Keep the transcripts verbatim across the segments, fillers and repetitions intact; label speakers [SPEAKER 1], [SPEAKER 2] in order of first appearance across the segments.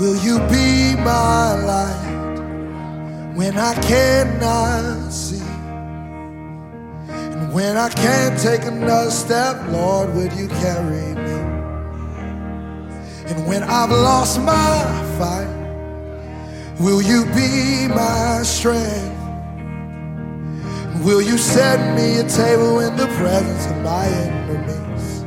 [SPEAKER 1] Will you be my light when I cannot see? And when I can't take another step, Lord, will you carry me? And when I've lost my fight, will you be my strength? And will you set me a table in the presence of my enemies?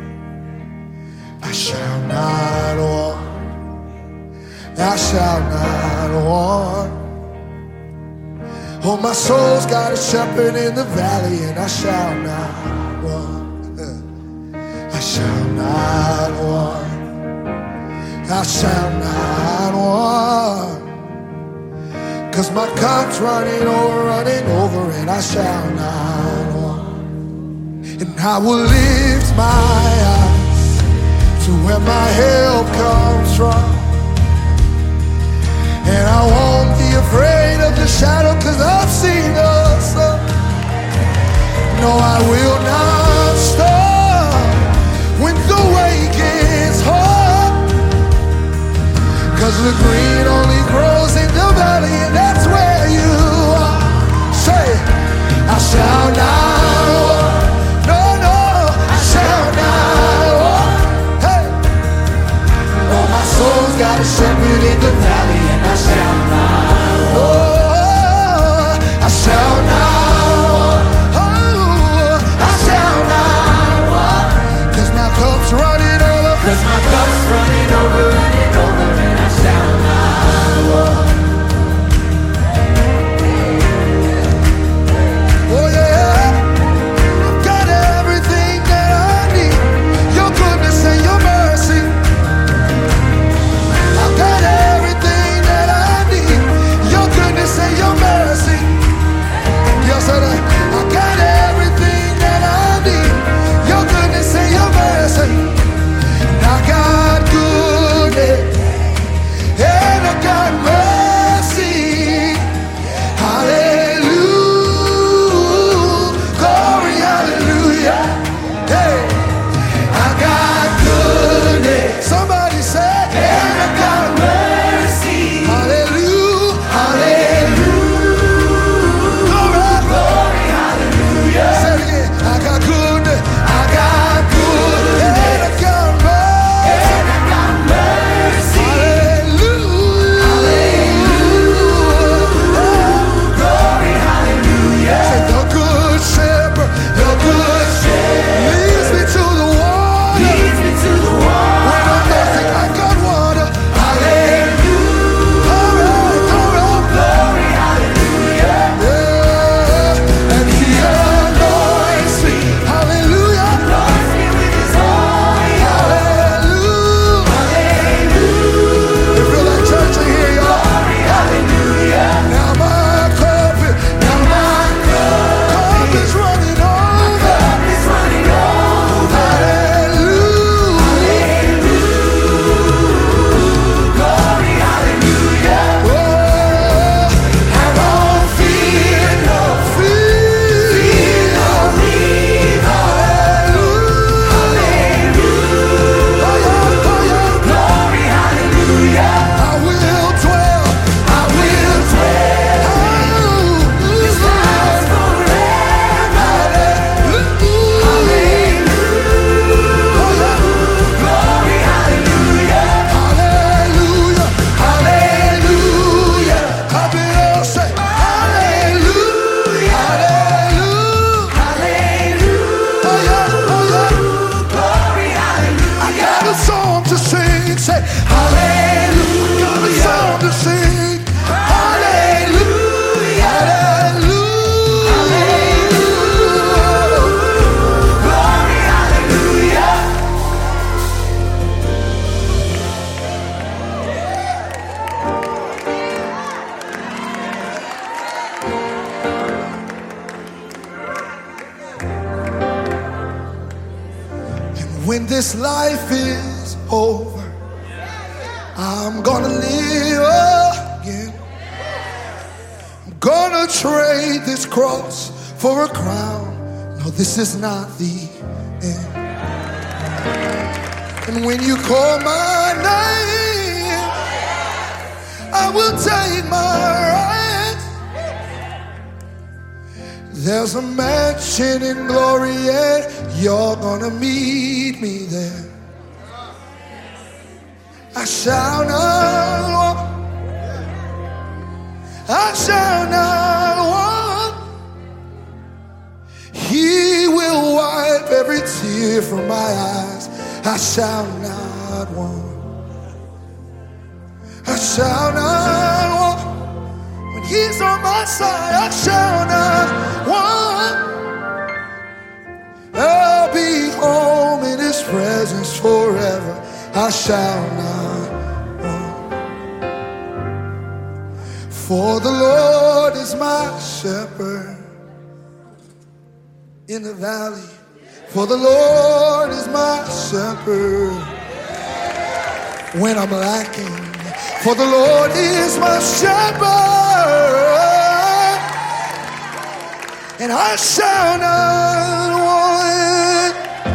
[SPEAKER 1] I shall not want, I shall not want. Oh, my soul's got a shepherd in the valley, and I shall not want. I shall not want. I shall not want. 'Cause my cup's running over, running over, and I shall not want. And I will lift my eyes to where my help comes from. And I won't be afraid of the shadow, 'cause I've seen the sun. No, I will not stop when the way gets hard, 'cause the green only grows in the valley, and that's where you are. Say, I shall not walk. No, no, I shall not walk. Hey, oh, my soul's got a shepherd in the valley, and I shall not walk. Oh, I shall not walk. Oh, I shall not walk. 'Cause my cup's running over. 'Cause my cup's running over, running over, and I shall not walk. Oh yeah, I've got everything that I need. Your goodness and your mercy. I've got everything that I need. Your goodness and your mercy. Yes, I do. I got everything that I need. Your goodness and your mercy. I got goodness and I got mercy. Hallelujah, glory, hallelujah. Hey, I got goodness. Somebody said, and I got mercy. Hallelujah, hallelujah, glory, glory, hallelujah. Say it again. I got goodness. I got goodness and I got mercy. And I got mercy. Hallelujah, hallelujah, glory, hallelujah. Say the good shepherd, the good shepherd leads me to the water. Leads me to the water. When I'm thirsty, I got water. Hallelujah, all right, all right, glory, hallelujah. Yeah, and He anoints me. Hallelujah, anoints me with His oil. Hallelujah, hallelujah. You feel like church in here, y'all? Glory, hallelujah. Now my cup, is- now my cup is running over. Cup is running over. Hallelujah, hallelujah, glory, hallelujah. Oh, I won't fear no fear, fear no evil. Hallelujah, hallelujah, oh yeah, oh yeah, glory, hallelujah. I will dwell, I will dwell in His house forever. Hallelujah, hallelujah, oh yeah, glory, hallelujah, hallelujah, hallelujah. Clap it up, say hallelujah, hallelujah, hallelujah, oh yeah, oh yeah, glory, hallelujah. I got a song to sing, say hallelujah. Got a song to sing, hallelujah, hallelujah, hallelujah, glory, hallelujah. And when this life is over, I'm gonna live again. I'm gonna trade this cross for a crown. No, this is not the end. And when you call my name, I will take my right. There's a mansion in glory and you're gonna meet me there. I shall not walk, I shall not walk. He will wipe every tear from my eyes. I shall not want, I shall not walk. When he's on my side, I shall not want. I'll be home in his presence forever. I shall not want. For the Lord is my shepherd in the valley. For the Lord is my shepherd when I'm lacking. For the Lord is my shepherd, and I shall not want.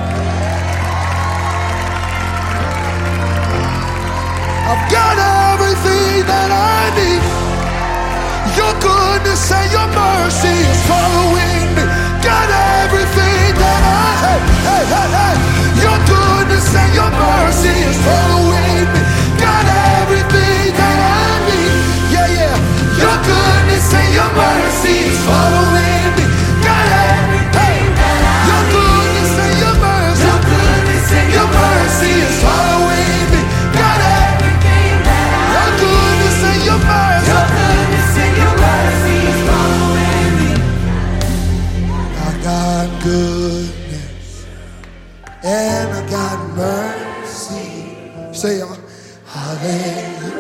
[SPEAKER 1] I've got everything that I need. Your goodness and your mercy is following me. Got everything that I have. Hey, hey, hey. Your goodness and your mercy is following me. Got everything that I need. Yeah, yeah. Your goodness and your mercy is following me. Got everything that I need. Your goodness and your mercy. Your goodness and your mercy is following me. Got everything that I need. Your goodness and your mercy. Your goodness and your mercy is following me. I got goodness and I got mercy. Say y'all. Hallelujah.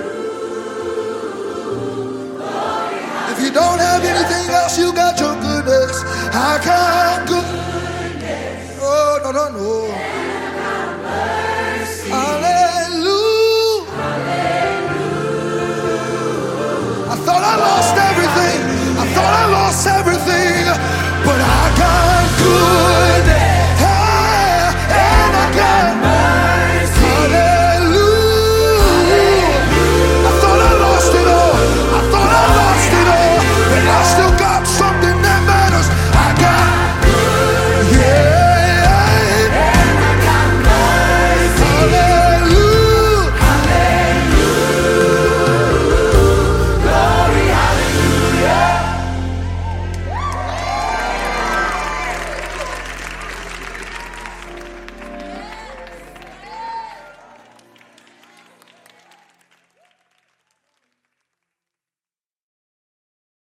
[SPEAKER 1] If you don't have anything else, you got your goodness. I got goodness. Oh, no, no, no.